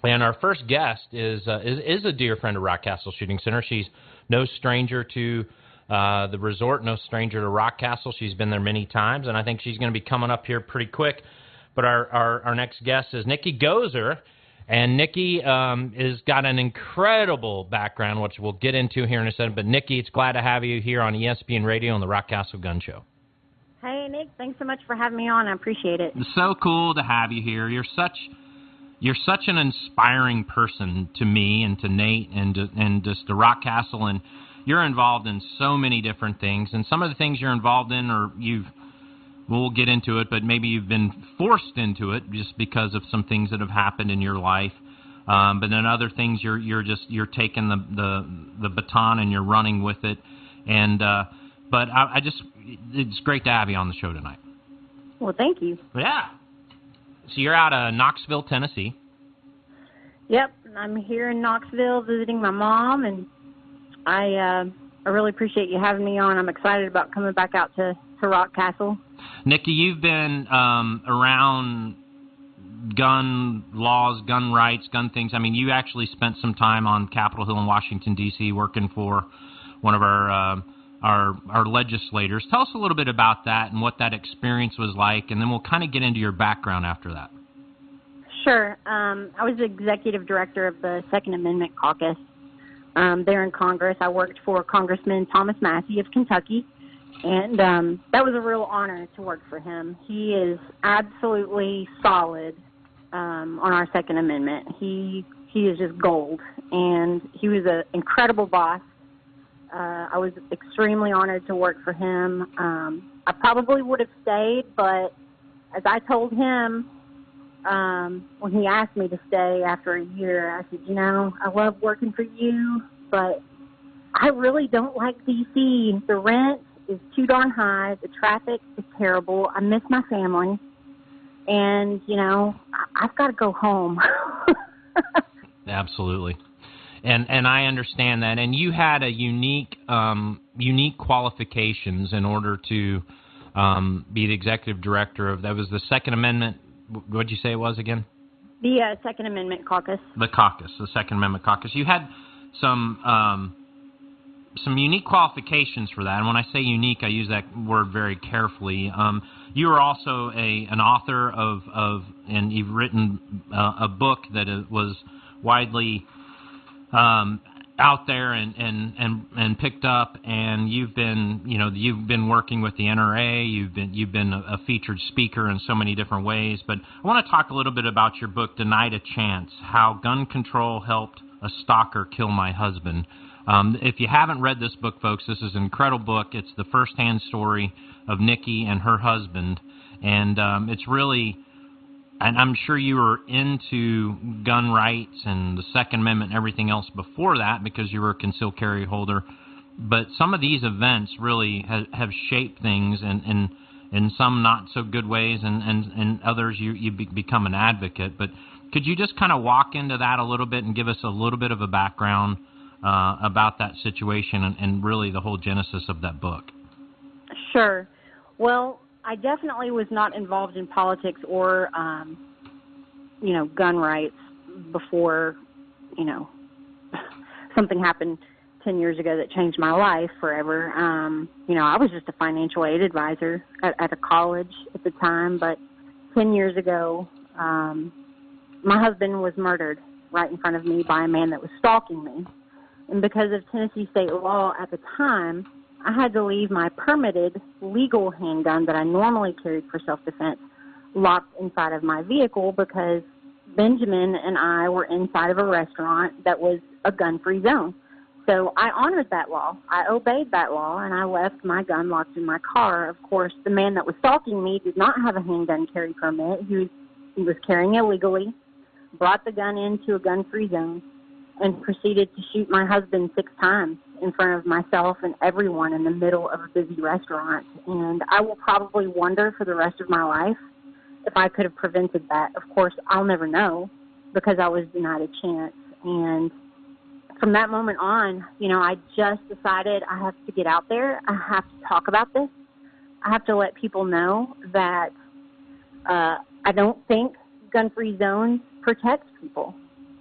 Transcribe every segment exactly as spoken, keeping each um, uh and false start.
And our first guest is, uh, is is a dear friend of Rockcastle Shooting Center. She's no stranger to uh, the resort, no stranger to Rockcastle. She's been there many times, and I think she's going to be coming up here pretty quick. But our, our, our next guest is Nikki Gozer, and Nikki um, has got an incredible background, which we'll get into here in a second. But, Nikki, it's glad to have you here on E S P N Radio on the Rockcastle Gun Show. Hey, Nick, thanks so much for having me on. I appreciate it. It's so cool to have you here. You're such... You're such an inspiring person to me and to Nate and to, and just to Rockcastle, and you're involved in so many different things. And some of the things you're involved in, or you've, we'll get into it, but maybe you've been forced into it just because of some things that have happened in your life. Um, but then other things, you're you're just you're taking the the, the baton and you're running with it. And uh, but I, I just it's great to have you on the show tonight. Well, thank you. Yeah. So you're out of Knoxville, Tennessee. Yep, I'm here in Knoxville visiting my mom, and I uh, I really appreciate you having me on. I'm excited about coming back out to, to Rockcastle. Nikki, you've been um, around gun laws, gun rights, gun things. I mean, you actually spent some time on Capitol Hill in Washington, D C working for one of our uh, our our legislators. Tell us a little bit about that and what that experience was like, and then we'll kind of get into your background after that. Sure. Um, I was the executive director of the Second Amendment Caucus um, there in Congress. I worked for Congressman Thomas Massie of Kentucky, and um, that was a real honor to work for him. He is absolutely solid um, on our Second Amendment. He he is just gold, and he was an incredible boss. Uh, I was extremely honored to work for him. Um, I probably would have stayed, but as I told him um, when he asked me to stay after a year, I said, you know, I love working for you, but I really don't like D C. The rent is too darn high. The traffic is terrible. I miss my family. And, you know, I- I've got to go home. Absolutely. And and I understand that. And you had a unique um, unique qualifications in order to um, be the executive director of, that was the Second Amendment. What did you say it was again? The uh, Second Amendment Caucus. The caucus, the Second Amendment Caucus. You had some um, some unique qualifications for that. And when I say unique, I use that word very carefully. Um, you are also a an author of, of and you've written uh, a book that was widely Um, out there and, and, and, and picked up, and you've been, you know, you've been working with the N R A, you've been, you've been a, a featured speaker in so many different ways, but I want to talk a little bit about your book, Denied a Chance, How Gun Control Helped a Stalker Kill My Husband. Um, if you haven't read this book, folks, this is an incredible book. It's the first-hand story of Nikki and her husband, and um, it's really... And I'm sure you were into gun rights and the Second Amendment and everything else before that because you were a concealed carry holder. But some of these events really have, have shaped things in, in, in some not so good ways, and, and, and others you, you be, become an advocate. But could you just kind of walk into that a little bit and give us a little bit of a background uh, about that situation and, and really the whole genesis of that book? Sure. Well, I definitely was not involved in politics or, um, you know, gun rights before, you know, something happened ten years ago that changed my life forever. Um, you know, I was just a financial aid advisor at, at a college at the time, but ten years ago, um, my husband was murdered right in front of me by a man that was stalking me. And because of Tennessee state law at the time, I had to leave my permitted legal handgun that I normally carried for self-defense locked inside of my vehicle because Benjamin and I were inside of a restaurant that was a gun-free zone. So I honored that law. I obeyed that law, and I left my gun locked in my car. Of course, the man that was stalking me did not have a handgun carry permit. He was, he was carrying illegally, brought the gun into a gun-free zone, and proceeded to shoot my husband six times in front of myself and everyone in the middle of a busy restaurant. And I will probably wonder for the rest of my life if I could have prevented that. Of course, I'll never know because I was denied a chance. And from that moment on, you know, I just decided I have to get out there. I have to talk about this. I have to let people know that uh, I don't think gun-free zones protect people.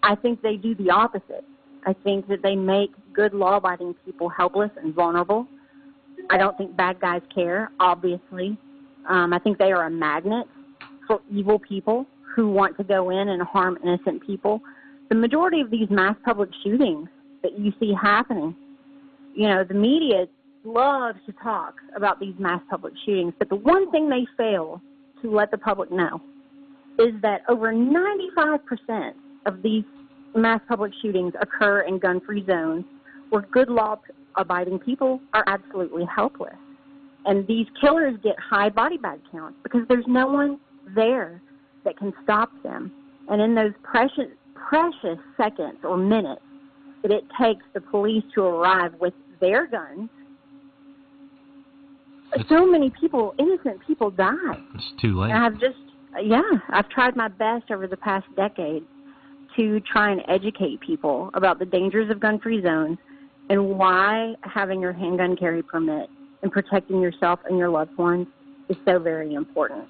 I think they do the opposite. I think that they make good law-abiding people helpless and vulnerable. I don't think bad guys care, obviously. Um, I think they are a magnet for evil people who want to go in and harm innocent people. The majority of these mass public shootings that you see happening, you know, the media loves to talk about these mass public shootings, but the one thing they fail to let the public know is that over ninety-five percent of these mass public shootings occur in gun-free zones where good law-abiding people are absolutely helpless. And these killers get high body bag counts because there's no one there that can stop them. And in those precious, precious seconds or minutes that it takes the police to arrive with their guns, so many people, innocent people, die. It's too late. And I've just, yeah, I've tried my best over the past decade to try and educate people about the dangers of gun-free zones and why having your handgun carry permit and protecting yourself and your loved ones is so very important.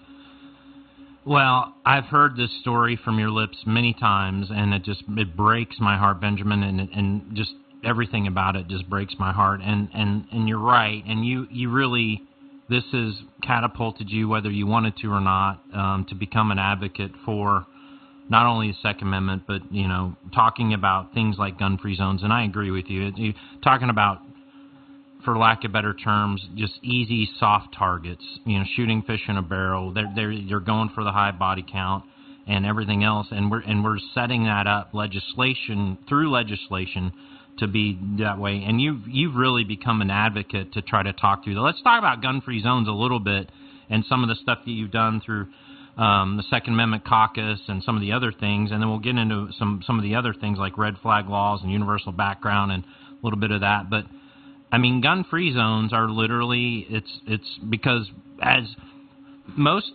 Well, I've heard this story from your lips many times, and it just it breaks my heart, Benjamin, and and just everything about it just breaks my heart. And and, and you're right, and you, you really, this has catapulted you, whether you wanted to or not, um, to become an advocate for not only the Second Amendment, but, you know, talking about things like gun-free zones. And I agree with you. you talking about, for lack of better terms, just easy, soft targets, you know, shooting fish in a barrel. They're, they're, you're going for the high body count and everything else. And we're, and we're setting that up legislation through legislation to be that way. And you've, you've really become an advocate to try to talk through that. Let's talk about gun-free zones a little bit and some of the stuff that you've done through um, the Second Amendment Caucus and some of the other things. And then we'll get into some, some of the other things like red flag laws and universal background and a little bit of that. But I mean, gun-free zones are literally, it's it's because as most,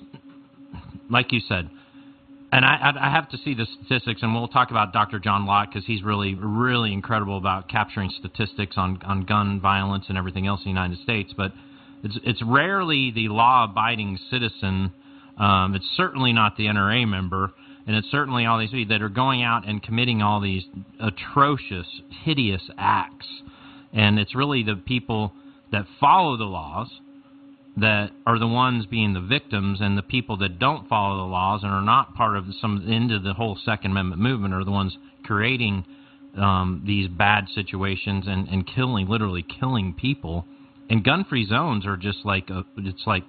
like you said, and I, I have to see the statistics, and we'll talk about Doctor John Lott because he's really, really incredible about capturing statistics on, on gun violence and everything else in the United States, but it's, it's rarely the law-abiding citizen. Um, it's certainly not the N R A member, and it's certainly all these people that are going out and committing all these atrocious, hideous acts. And it's really the people that follow the laws that are the ones being the victims, and the people that don't follow the laws and are not part of some end of the whole Second Amendment movement are the ones creating um, these bad situations and, and killing, literally killing people. And gun-free zones are just like a, it's like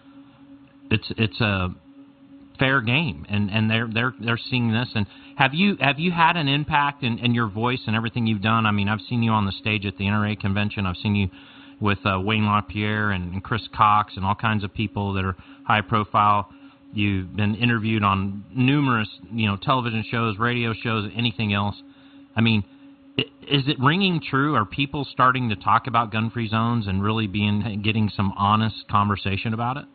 it's it's a fair game, and, and they're they're they're seeing this. And have you have you had an impact in, in your voice and everything you've done? I mean, I've seen you on the stage at the N R A convention. I've seen you with uh, Wayne LaPierre and, and Chris Cox and all kinds of people that are high profile. You've been interviewed on numerous, you know, television shows, radio shows, anything else. I mean, it, is it ringing true? Are people starting to talk about gun-free zones and really being getting some honest conversation about it?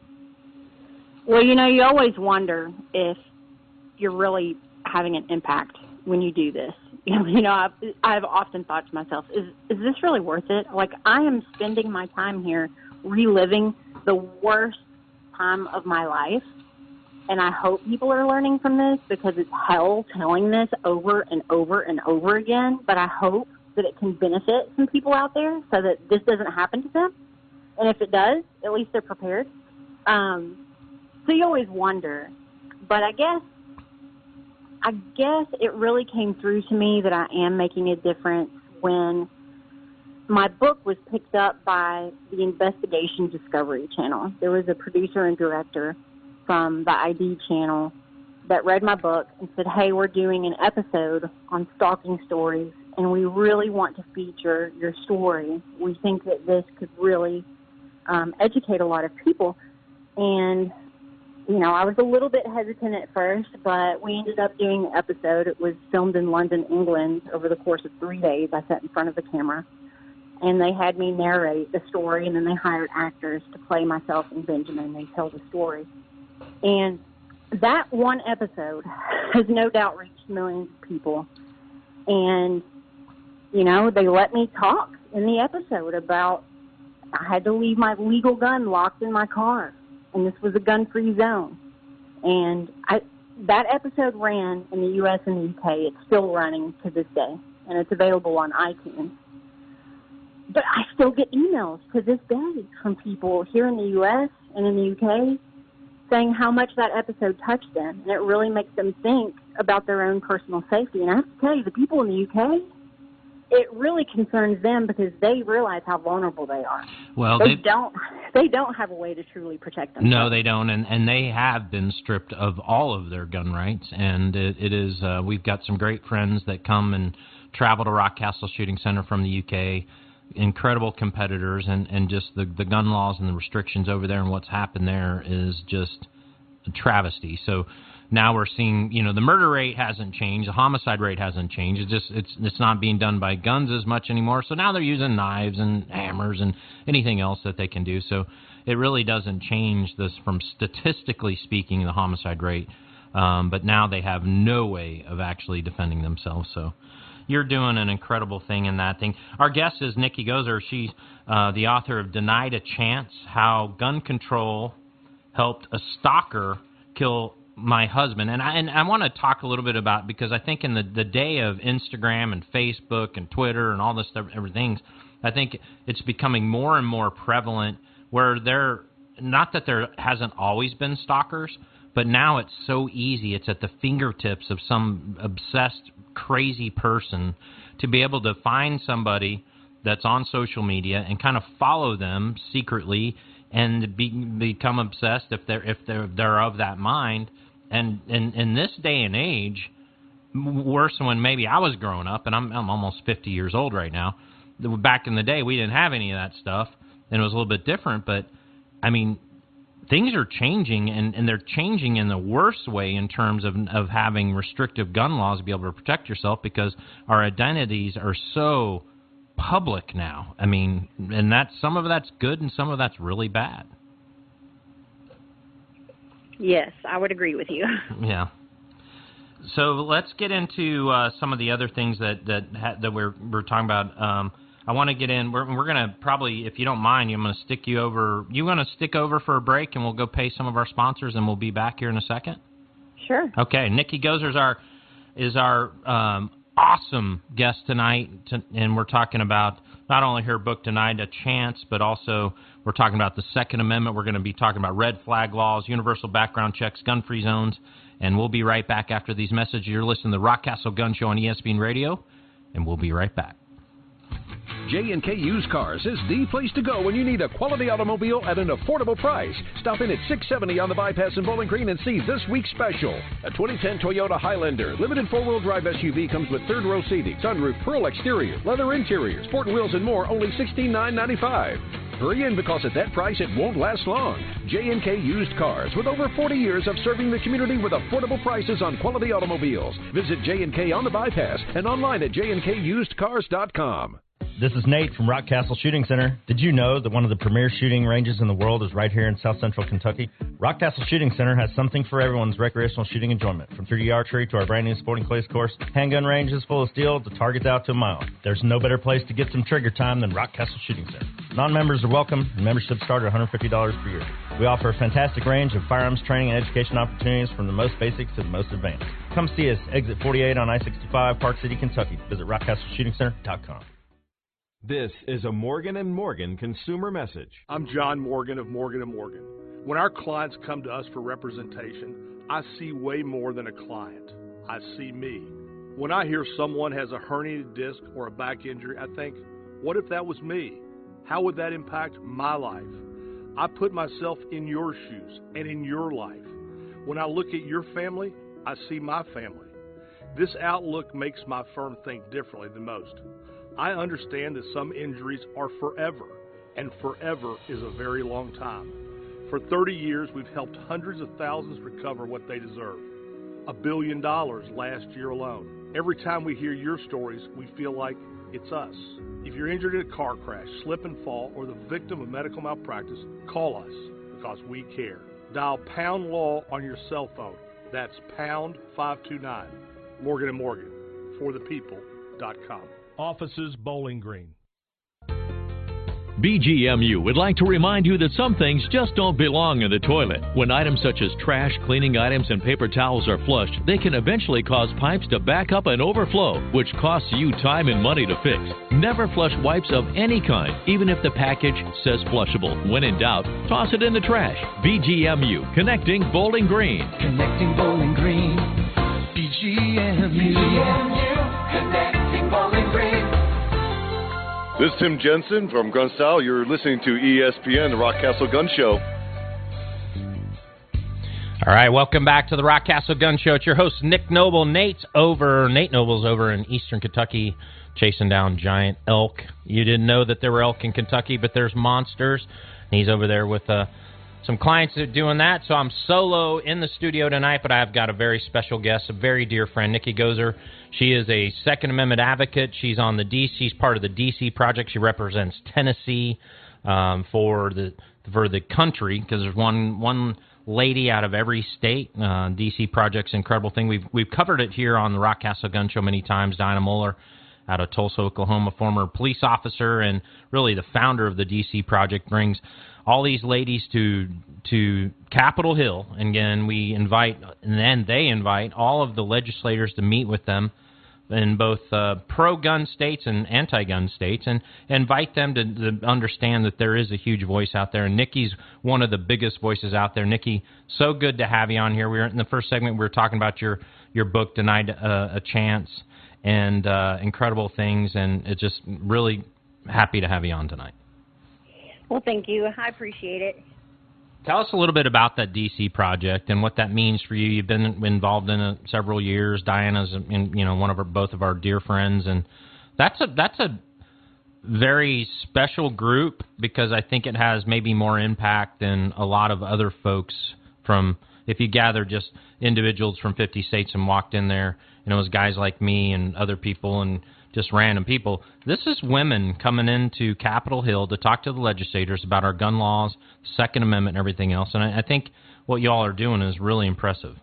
Well, you know, you always wonder if you're really having an impact when you do this. You know, I've, I've often thought to myself, is is this really worth it? Like, I am spending my time here reliving the worst time of my life, and I hope people are learning from this because it's hell telling this over and over and over again, but I hope that it can benefit some people out there so that this doesn't happen to them. And if it does, at least they're prepared. Um, so you always wonder, but I guess I guess it really came through to me that I am making a difference when my book was picked up by the Investigation Discovery Channel. There was a producer and director from the I D channel that read my book and said, hey, we're doing an episode on stalking stories, and we really want to feature your story. We think that this could really um, educate a lot of people. And you know, I was a little bit hesitant at first, but we ended up doing the episode. It was filmed in London, England, over the course of three days. I sat in front of the camera, and they had me narrate the story, and then they hired actors to play myself and Benjamin. They tell the story. And that one episode has no doubt reached millions of people. And, you know, they let me talk in the episode about I had to leave my legal gun locked in my car. And this was a gun-free zone. And I that episode ran in the U S and the U K. It's still running to this day, and it's available on iTunes. But I still get emails to this day from people here in the U S and in the U K saying how much that episode touched them, and it really makes them think about their own personal safety. And I have to tell you, the people in the U K, it really concerns them because they realize how vulnerable they are. Well, they don't they don't have a way to truly protect themselves. No, they don't, and and they have been stripped of all of their gun rights. And it, it is uh, we've got some great friends that come and travel to Rockcastle Shooting Center from the U K. Incredible competitors, and, and just the, the gun laws and the restrictions over there and what's happened there is just a travesty. So now we're seeing, you know, the murder rate hasn't changed, the homicide rate hasn't changed. It's just it's it's not being done by guns as much anymore. So now they're using knives and hammers and anything else that they can do. So it really doesn't change this from statistically speaking the homicide rate. Um, but now they have no way of actually defending themselves. So you're doing an incredible thing in that thing. Our guest is Nikki Gozer. She's uh, the author of Denied a Chance, How Gun Control Helped a Stalker Kill My Husband. And I, and I want to talk a little bit about, because I think in the, the day of Instagram and Facebook and Twitter and all this stuff, everything, I think it's becoming more and more prevalent where there, not that there hasn't always been stalkers, but now it's so easy. It's at the fingertips of some obsessed, crazy person to be able to find somebody that's on social media and kind of follow them secretly and be, become obsessed if they're if they're they're of that mind. And in in this day and age, worse than when maybe I was growing up, and I'm I'm almost fifty years old right now. Back in the day, we didn't have any of that stuff, and it was a little bit different. But I mean, things are changing, and, and they're changing in the worst way in terms of of having restrictive gun laws to be able to protect yourself, because our identities are so public now. I mean, and that's, some of that's good and some of that's really bad. Yes, I would agree with you. Yeah. So let's get into uh, some of the other things that that ha- that we're we're talking about. Um, I want to get in. We're we're gonna probably, if you don't mind, I'm gonna stick you over. You want to stick over for a break, and we'll go pay some of our sponsors, and we'll be back here in a second. Sure. Okay. Nikki Gozer is our is our um, awesome guest tonight, to, and we're talking about not only her book Denied a Chance, but also we're talking about the Second Amendment. We're going to be talking about red flag laws, universal background checks, gun-free zones, and we'll be right back after these messages. You're listening to the Rockcastle Gun Show on E S P N Radio, and we'll be right back. J and K Used Cars is the place to go when you need a quality automobile at an affordable price. Stop in at six seventy on the Bypass in Bowling Green and see this week's special. A twenty ten Toyota Highlander limited four-wheel drive S U V comes with third row seating, sunroof, pearl exterior, leather interior, sport wheels, and more, only sixteen thousand nine hundred ninety-five dollars. Hurry in, because at that price it won't last long. J and K Used Cars, with over forty years of serving the community with affordable prices on quality automobiles. Visit J and K on the Bypass and online at j and k used cars dot com. This is Nate from Rockcastle Shooting Center. Did you know that one of the premier shooting ranges in the world is right here in South Central Kentucky? Rockcastle Shooting Center has something for everyone's recreational shooting enjoyment. From three D archery to our brand new sporting clays course, handgun ranges full of steel to targets out to a mile. There's no better place to get some trigger time than Rockcastle Shooting Center. Non-members are welcome, and memberships start at one hundred fifty dollars per year. We offer a fantastic range of firearms training and education opportunities from the most basic to the most advanced. Come see us, exit forty-eight on I sixty-five, Park City, Kentucky. Visit rock castle shooting center dot com. This is a Morgan and Morgan consumer message. I'm John Morgan of Morgan and Morgan. When our clients come to us for representation, I see way more than a client. I see me. When I hear someone has a herniated disc or a back injury, I think, what if that was me? How would that impact my life? I put myself in your shoes and in your life. When I look at your family, I see my family. This outlook makes my firm think differently than most. I understand that some injuries are forever, and forever is a very long time. For thirty years, we've helped hundreds of thousands recover what they deserve. A billion dollars last year alone. Every time we hear your stories, we feel like it's us. If you're injured in a car crash, slip and fall, or the victim of medical malpractice, call us, because we care. Dial pound law on your cell phone. That's pound five two nine. Morgan and Morgan, for the people dot com. Offices Bowling Green. B G M U would like to remind you that some things just don't belong in the toilet. When items such as trash, cleaning items, and paper towels are flushed, they can eventually cause pipes to back up and overflow, which costs you time and money to fix. Never flush wipes of any kind, even if the package says flushable. When in doubt, toss it in the trash. B G M U, connecting Bowling Green. Connecting Bowling Green. B G M U. B G M U, connecting Bowling Green. This is Tim Jensen from Gun Style. You're listening to E S P N, the Rock Castle Gun Show. All right, welcome back to the Rock Castle Gun Show. It's your host, Nick Noble. Nate's over. Nate Noble's over in eastern Kentucky chasing down giant elk. You didn't know that there were elk in Kentucky, but there's monsters. And he's over there with uh, some clients that are doing that. So I'm solo in the studio tonight, but I've got a very special guest, a very dear friend, Nikki Gozer. She is a Second Amendment advocate. She's on the D C, she's part of the D C Project. She represents Tennessee um, for the for the country, because there's one one lady out of every state. Uh, D C Project's an incredible thing. We've we've covered it here on the Rock Castle Gun Show many times. Dinah Muller out of Tulsa, Oklahoma, former police officer and really the founder of the D C Project, brings all these ladies to to Capitol Hill. And again, we invite, and then they invite all of the legislators to meet with them in both uh, pro-gun states and anti-gun states, and invite them to, to understand that there is a huge voice out there. And Nikki's one of the biggest voices out there. Nikki, so good to have you on here. We were in the first segment, we were talking about your, your book, Denied uh, a Chance, and uh, incredible things, and it's just really happy to have you on tonight. Well, thank you. I appreciate it. Tell us a little bit about that D C Project and what that means for you. You've been involved in it several years. Diana's, in, you know, one of our, both of our dear friends, and that's a that's a very special group, because I think it has maybe more impact than a lot of other folks. From, if you gather just individuals from fifty states and walked in there, and it was guys like me and other people and just random people. This is women coming into Capitol Hill to talk to the legislators about our gun laws, Second Amendment, and everything else. And I, I think what y'all are doing is really impressive.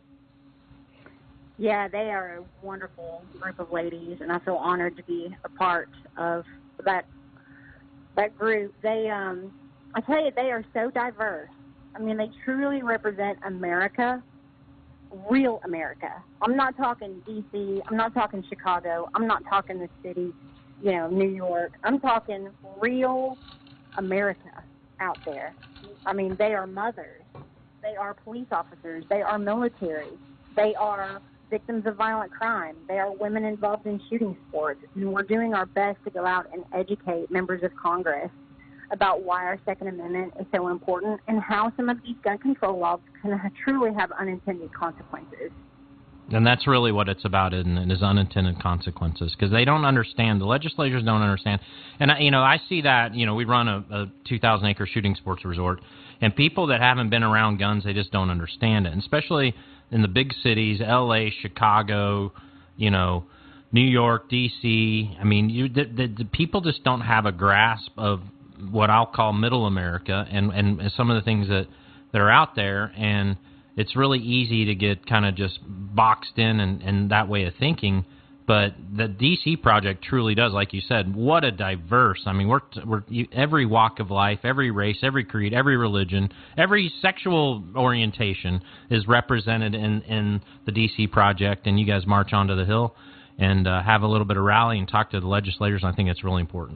Yeah, they are a wonderful group of ladies, and I feel honored to be a part of that that group. They, um, I tell you, they are so diverse. I mean, they truly represent America. Real America. I'm not talking D C, I'm not talking Chicago, I'm not talking the city, you know, New York. I'm talking real America out there. I mean, they are mothers, they are police officers, they are military, they are victims of violent crime, they are women involved in shooting sports, and we're doing our best to go out and educate members of Congress about why our Second Amendment is so important and how some of these gun control laws can truly have unintended consequences. And that's really what it's about, isn't it, is unintended consequences, because they don't understand. The legislators don't understand. And, I, you know, I see that, you know, we run a, a two thousand acre shooting sports resort, and people that haven't been around guns, they just don't understand it, and especially in the big cities, L A, Chicago, you know, New York, D C. I mean, you, the, the, the people just don't have a grasp of what I'll call middle America and, and some of the things that, that are out there, and it's really easy to get kind of just boxed in and, and that way of thinking. But the D C Project truly does, like you said, what a diverse, I mean, we're, we're every walk of life, every race, every creed, every religion, every sexual orientation is represented in, in the D C Project, and you guys march onto the Hill and uh, have a little bit of rally and talk to the legislators, and I think it's really important.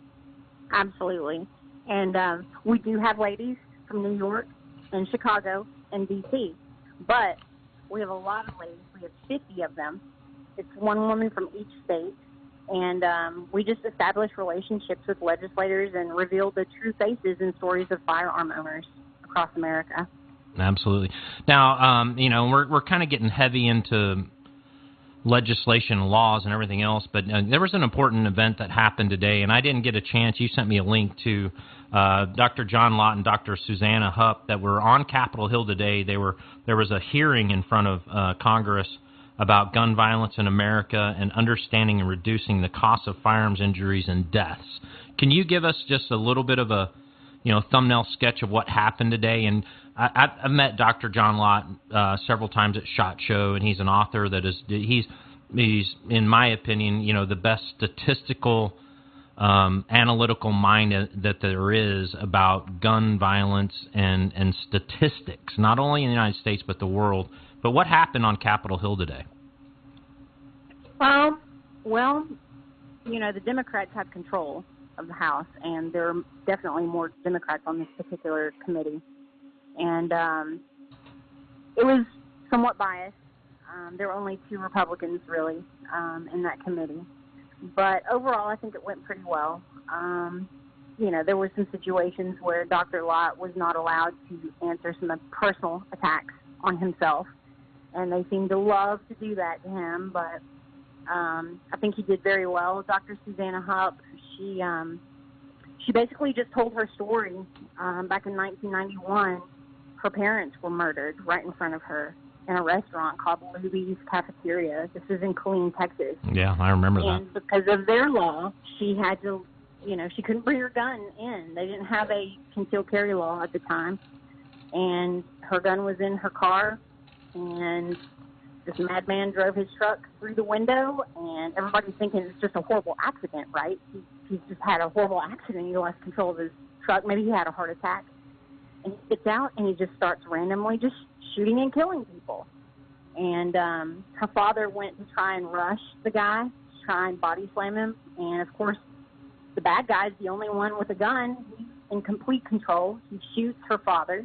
Absolutely. And um, we do have ladies from New York and Chicago and D C, but we have a lot of ladies. We have fifty of them. It's one woman from each state, and um, we just establish relationships with legislators and reveal the true faces and stories of firearm owners across America. Absolutely. Now, um, you know, we're we're kind of getting heavy into legislation, laws, and everything else, but uh, there was an important event that happened today, and I didn't get a chance. You sent me a link to uh, Doctor John Lott and Doctor Susanna Hupp that were on Capitol Hill today. They were there was a hearing in front of uh, Congress about gun violence in America and understanding and reducing the cost of firearms injuries and deaths. Can you give us just a little bit of a, you know, thumbnail sketch of what happened today? And I, I've met Doctor John Lott uh, several times at SHOT Show, and he's an author that is he's he's in my opinion, you know, the best statistical um, analytical mind that there is about gun violence and, and statistics, not only in the United States but the world. But what happened on Capitol Hill today? Um, well, you know, the Democrats have control of the House, and there are definitely more Democrats on this particular committee. And um, it was somewhat biased. Um, there were only two Republicans, really, um, in that committee. But overall, I think it went pretty well. Um, you know, there were some situations where Doctor Lott was not allowed to answer some personal attacks on himself, and they seemed to love to do that to him. But um, I think he did very well. Doctor Susanna Hupp, she um, she basically just told her story. Um, back in nineteen ninety-one, her parents were murdered right in front of her in a restaurant called Luby's Cafeteria. This is in Killeen, Texas. Yeah, I remember that. And because of their law, she had to, you know, she couldn't bring her gun in. They didn't have a concealed carry law at the time. And her gun was in her car, and this madman drove his truck through the window, and everybody's thinking it's just a horrible accident, right? He, he's just had a horrible accident. He lost control of his truck. Maybe he had a heart attack. And he gets out, and he just starts randomly just shooting and killing people. And um, her father went to try and rush the guy, to try and body slam him. And, of course, the bad guy's the only one with a gun. He's in complete control. He shoots her father.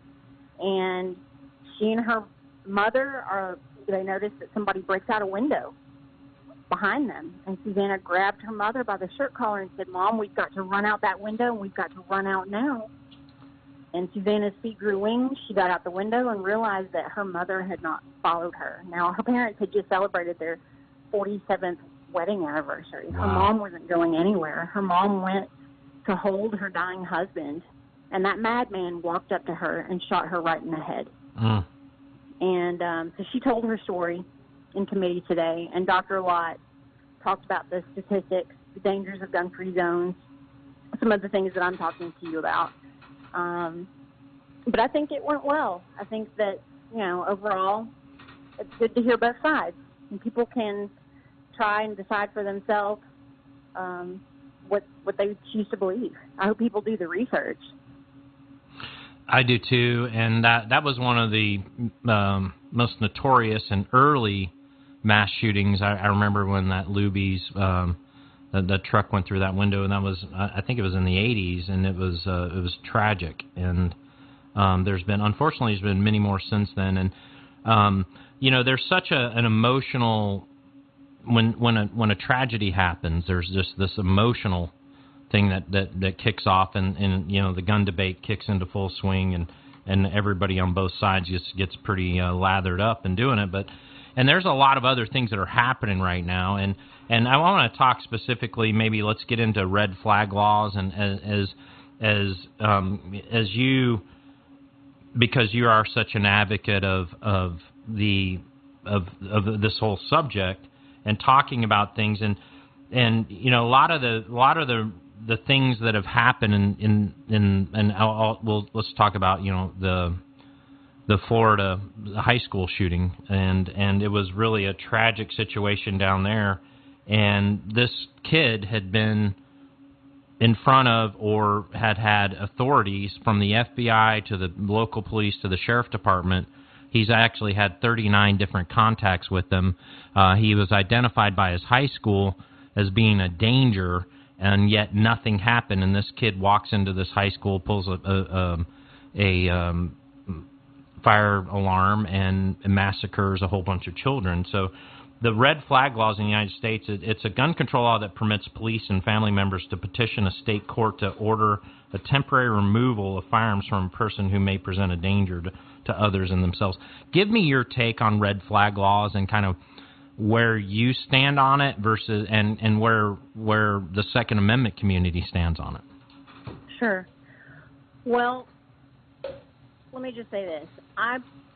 And she and her mother, are they notice that somebody breaks out a window behind them. And Susanna grabbed her mother by the shirt collar and said, "Mom, we've got to run out that window, and we've got to run out now." And Susanna's feet grew wings. She got out the window and realized that her mother had not followed her. Now, her parents had just celebrated their forty-seventh wedding anniversary. Wow. Her mom wasn't going anywhere. Her mom went to hold her dying husband, and that madman walked up to her and shot her right in the head. Mm. And um, so she told her story in committee today, and Doctor Lott talked about the statistics, the dangers of gun-free zones, some of the things that I'm talking to you about. Um, but I think it went well. I think that, you know, overall, it's good to hear both sides. And people can try and decide for themselves um, what what they choose to believe. I hope people do the research. I do too, and that that was one of the um, most notorious and early mass shootings. I, I remember when that Luby's um, The, the truck went through that window, and that was, I think it was in the eighties, and it was uh, it was tragic. And um, there's been, unfortunately, there's been many more since then. And um, you know, there's such a, an emotional when when a when a tragedy happens. There's just this emotional thing that, that, that kicks off, and, and you know, the gun debate kicks into full swing, and, and everybody on both sides just gets pretty uh, lathered up in doing it. But and there's a lot of other things that are happening right now, and. And I want to talk specifically, maybe let's get into red flag laws, and as as um, as you, because you are such an advocate of of the of of this whole subject, and talking about things, and and you know, a lot of the a lot of the the things that have happened in in, in and I'll, I'll, we'll let's talk about, you know, the the Florida high school shooting, and and it was really a tragic situation down there. And this kid had been in front of, or had had authorities from the F B I to the local police to the sheriff department. He's actually had thirty-nine different contacts with them. Uh, he was identified by his high school as being a danger, and yet nothing happened. And this kid walks into this high school, pulls a, a, a, a um, fire alarm, and massacres a whole bunch of children. So the red flag laws in the United States, it's a gun control law that permits police and family members to petition a state court to order a temporary removal of firearms from a person who may present a danger to, to others and themselves. Give me your take on red flag laws and kind of where you stand on it versus and, and where where the Second Amendment community stands on it. Sure. Well, let me just say this. I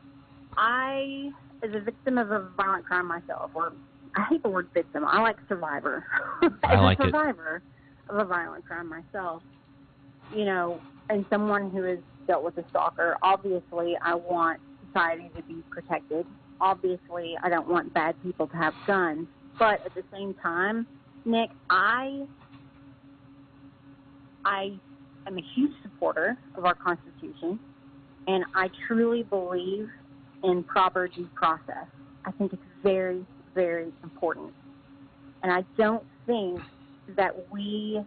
I as a victim of a violent crime myself, or I hate the word victim, I like survivor. As I like a survivor it. of a violent crime myself, you know, and someone who has dealt with a stalker, obviously I want society to be protected. Obviously I don't want bad people to have guns. But at the same time, Nick, I I am a huge supporter of our Constitution, and I truly believe in proper due process. I think it's very, very important. And I don't think that we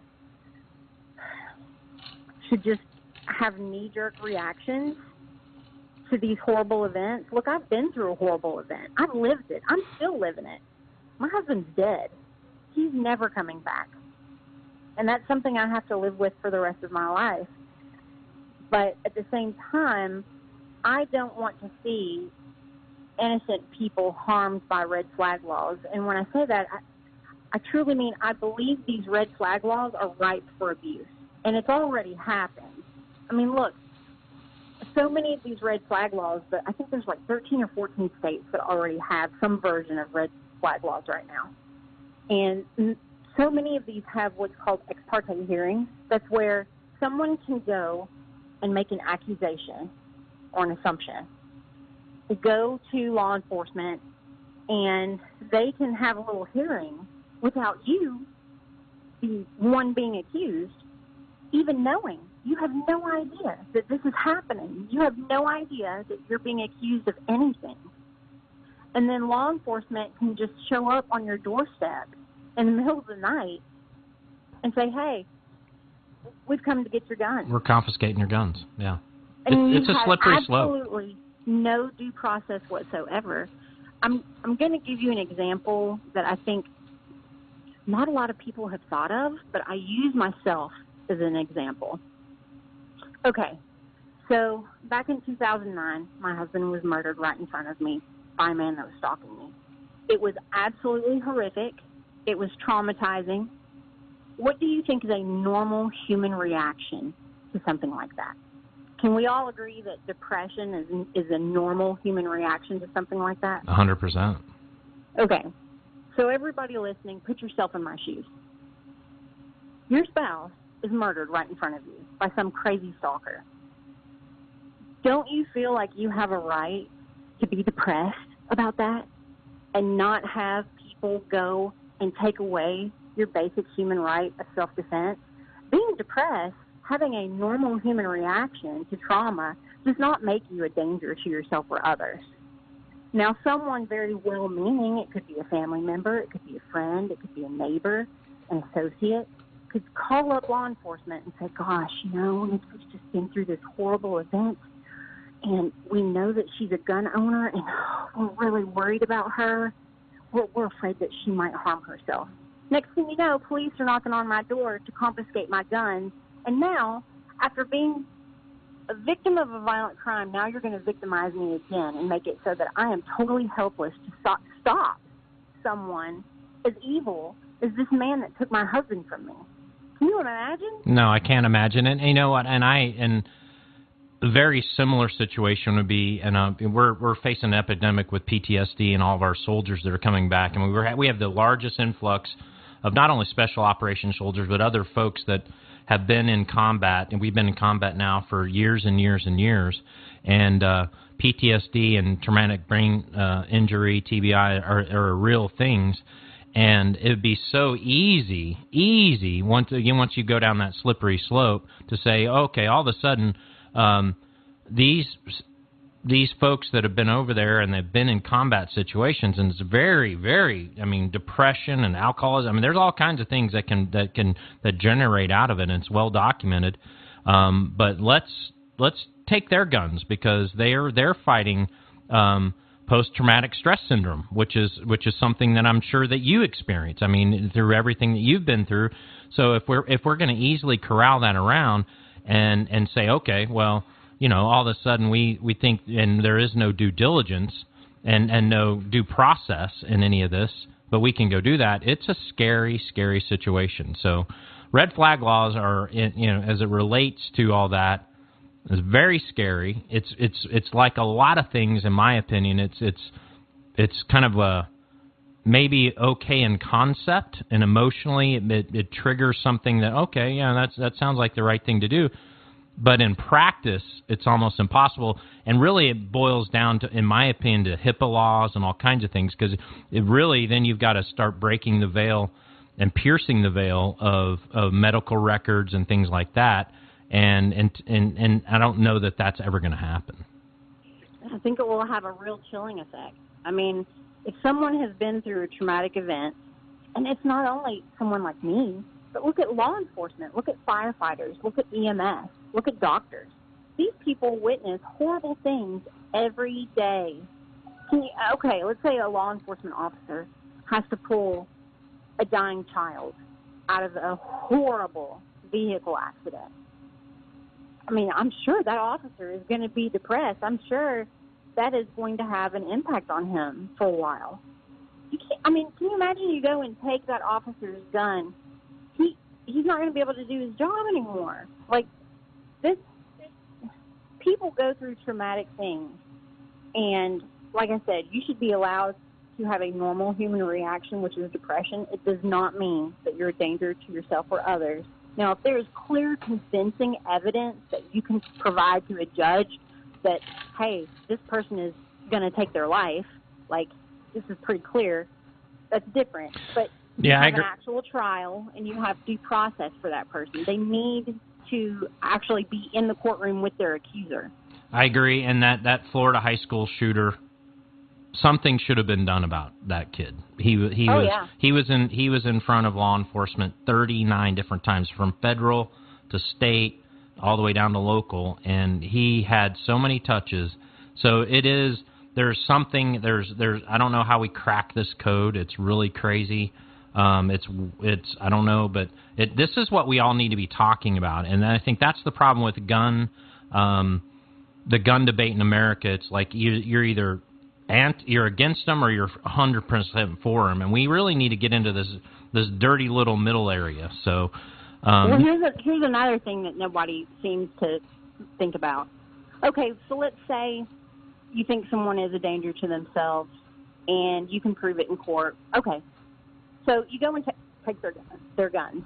should just have knee-jerk reactions to these horrible events. Look, I've been through a horrible event. I've lived it. I'm still living it. My husband's dead. He's never coming back. And that's something I have to live with for the rest of my life. But at the same time, I don't want to see innocent people harmed by red flag laws. And when I say that, I, I truly mean I believe these red flag laws are ripe for abuse. And it's already happened. I mean, look, so many of these red flag laws, but I think there's like thirteen or fourteen states that already have some version of red flag laws right now. And so many of these have what's called ex parte hearings. That's where someone can go and make an accusation or an assumption. Go to law enforcement, and they can have a little hearing without you, the one being accused, even knowing. You have no idea that this is happening. You have no idea that you're being accused of anything. And then law enforcement can just show up on your doorstep in the middle of the night and say, hey, we've come to get your guns. We're confiscating your guns, yeah. And it's, it's a slippery slope. Absolutely no due process whatsoever. I'm I'm going to give you an example that I think not a lot of people have thought of, but I use myself as an example. Okay, so back in two thousand nine, my husband was murdered right in front of me by a man that was stalking me. It was absolutely horrific. It was traumatizing. What do you think is a normal human reaction to something like that? Can we all agree that depression is, is a normal human reaction to something like that? one hundred percent. Okay. So everybody listening, put yourself in my shoes. Your spouse is murdered right in front of you by some crazy stalker. Don't you feel like you have a right to be depressed about that and not have people go and take away your basic human right of self-defense? Being depressed, having a normal human reaction to trauma, does not make you a danger to yourself or others. Now, someone very well-meaning, it could be a family member, it could be a friend, it could be a neighbor, an associate, could call up law enforcement and say, gosh, you know, Nikki's just been through this horrible event, and we know that she's a gun owner, and we're really worried about her. We're, we're afraid that she might harm herself. Next thing you know, police are knocking on my door to confiscate my guns. And now, after being a victim of a violent crime, now you're going to victimize me again and make it so that I am totally helpless to stop, stop someone as evil as this man that took my husband from me. Can you imagine? No, I can't imagine. And you know what? And I and a very similar situation would be, and uh, we're we're facing an epidemic with P T S D and all of our soldiers that are coming back, and we were we have the largest influx of not only special operations soldiers but other folks that have been in combat, and we've been in combat now for years and years and years, and uh, P T S D and traumatic brain uh, injury, T B I, are, are real things, and it would be so easy, easy, once, again, once you go down that slippery slope, to say, okay, all of a sudden, um, these these folks that have been over there and they've been in combat situations, and it's very, very, I mean, depression and alcoholism. I mean, there's all kinds of things that can that can that generate out of it, and it's well documented. Um, but let's let's take their guns, because they're they're fighting um, post-traumatic stress syndrome, which is which is something that I'm sure that you experience. I mean, through everything that you've been through. So if we're if we're going to easily corral that around and and say, okay, well, you know, all of a sudden we, we think, and there is no due diligence and, and no due process in any of this, but we can go do that. It's a scary, scary situation. So red flag laws are, you know, as it relates to all that, is very scary. It's it's it's like a lot of things, in my opinion. It's it's it's kind of a maybe okay in concept, and emotionally it, it, it triggers something that, okay, yeah, that's that sounds like the right thing to do. But in practice, it's almost impossible. And really it boils down to, in my opinion, to HIPAA laws and all kinds of things, because it really, then you've got to start breaking the veil and piercing the veil of, of medical records and things like that. And, and, and, and I don't know that that's ever going to happen. I think it will have a real chilling effect. I mean, if someone has been through a traumatic event, and it's not only someone like me, but look at law enforcement, look at firefighters, look at E M S, look at doctors. These people witness horrible things every day. Can you, okay, let's say a law enforcement officer has to pull a dying child out of a horrible vehicle accident. I mean, I'm sure that officer is going to be depressed. I'm sure that is going to have an impact on him for a while. You can't, I mean, can you imagine you go and take that officer's gun? He he's not going to be able to do his job anymore. Like, this, people go through traumatic things, and like I said, you should be allowed to have a normal human reaction, which is depression. It does not mean that you're a danger to yourself or others. Now, if there's clear, convincing evidence that you can provide to a judge that, hey, this person is going to take their life, like, this is pretty clear, that's different. But you yeah, have I agree. an actual trial, and you have due process for that person. They need to actually be in the courtroom with their accuser. I agree, and that, that Florida high school shooter, something should have been done about that kid. He he oh, was yeah. he was in he was in front of law enforcement thirty-nine different times, from federal to state all the way down to local, and he had so many touches. So it is there's something there's there's I don't know how we crack this code. It's really crazy. Um, it's it's I don't know, but it, this is what we all need to be talking about, and I think that's the problem with gun um, the gun debate in America. It's like you, you're either and you're against them or you're one hundred percent for them, and we really need to get into this this dirty little middle area. So, um, well, here's a, here's another thing that nobody seems to think about. Okay, so let's say you think someone is a danger to themselves, and you can prove it in court. Okay, so you go and t- take their guns, their guns.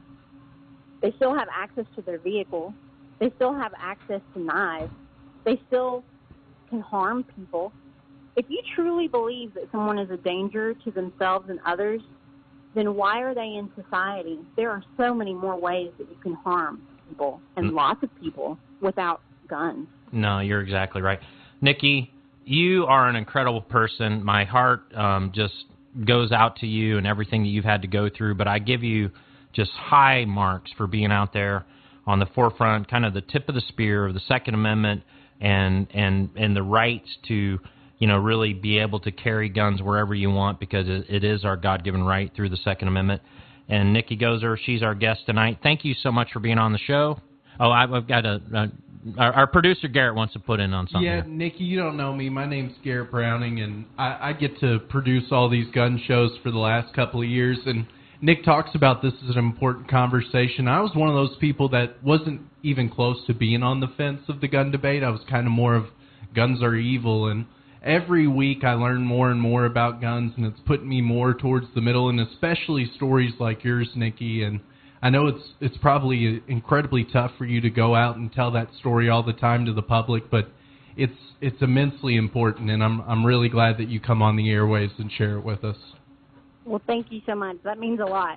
They still have access to their vehicle. They still have access to knives. They still can harm people. If you truly believe that someone is a danger to themselves and others, then why are they in society? There are so many more ways that you can harm people, and mm. lots of people, without guns. No, you're exactly right. Nikki, you are an incredible person. My heart um, just goes out to you and everything that you've had to go through, but I give you just high marks for being out there on the forefront, kind of the tip of the spear of the Second Amendment and and, and the rights to, you know, really be able to carry guns wherever you want, because it, it is our God-given right through the Second Amendment. And Nikki Gozer, she's our guest tonight. Thank you so much for being on the show. Oh, I've got a, a our, our producer Garrett wants to put in on something. Yeah, here. Nikki, you don't know me. My name's Garrett Browning, and I, I get to produce all these gun shows for the last couple of years. And Nick talks about this as an important conversation. I was one of those people that wasn't even close to being on the fence of the gun debate. I was kind of more of guns are evil, and every week I learn more and more about guns, and it's putting me more towards the middle, and especially stories like yours, Nikki. And I know it's it's probably incredibly tough for you to go out and tell that story all the time to the public, but it's it's immensely important, and I'm I'm really glad that you come on the airwaves and share it with us. Well, thank you so much. That means a lot.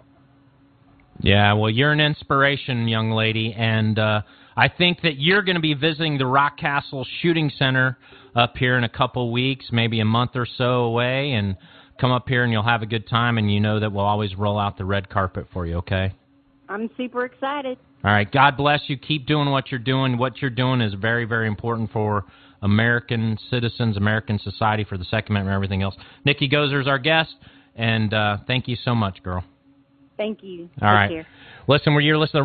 Yeah, well, you're an inspiration, young lady, and uh, I think that you're going to be visiting the Rockcastle Shooting Center up here in a couple weeks, maybe a month or so away, and come up here and you'll have a good time, and you know that we'll always roll out the red carpet for you, okay? I'm super excited. All right, God bless you. Keep doing what you're doing. What you're doing is very, very important for American citizens, American society, for the Second Amendment and everything else. Nikki Gozer is our guest, and uh, thank you so much, girl. Thank you. All Take right. care. Listen, you're listening to